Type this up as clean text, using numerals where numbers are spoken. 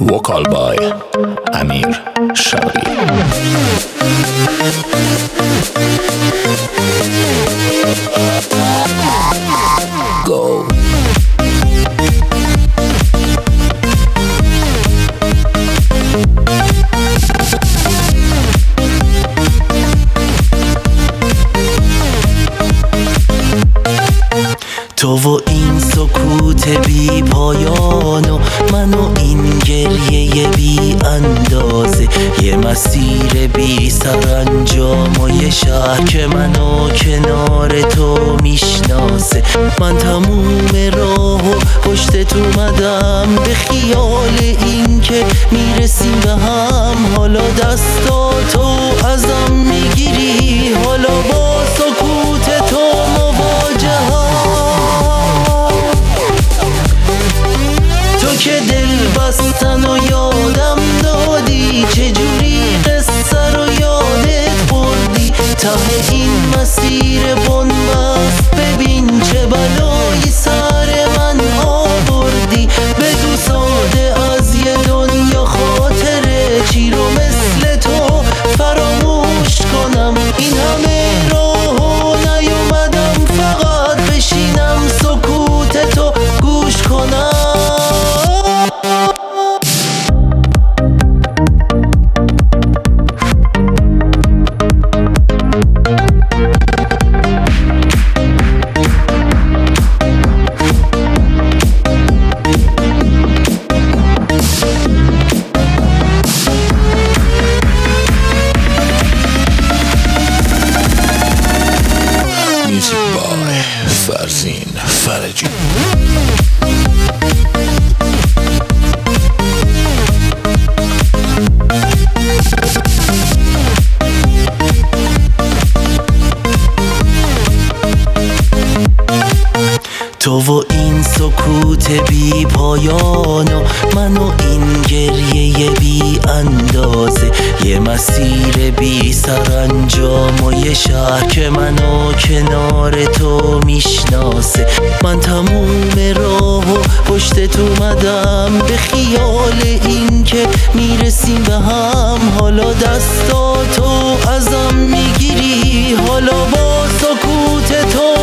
وکال بای امیر شرقی. Go. تو و این سکوت بی پایان و من و این گریه بی اندازه، یه مسیر بی سرانجام و یه شهر که منو کنار تو میشناسه. من تموم راه و پشتت اومدم به خیال این که میرسیم به هم. حالا دستاتو ازم میگیری، حالا با سکوت تو مواجهم. تو که دل بستن و یادم دادی، چجوری قصه رو یادت بردی. ته این مسیر بنبست ببین چه بلایی سر من آوردی. بگو ساده از یه دنیا خاطره چی رو مثل تو فراموش کنم. این همه راهو نیومدم فقط بشینم سکوت تو گوش کنم. Music by فرزین فرجی. تو و این سکوت بی پایان و من و این گریه بی اندازه، یه مسیر بی سرانجام و یه شهر که منو کنار تو میشناسه. من تموم راه و پشتت اومدم به خیال این که میرسیم به هم. حالا دستاتو ازم میگیری، حالا با سکوت تو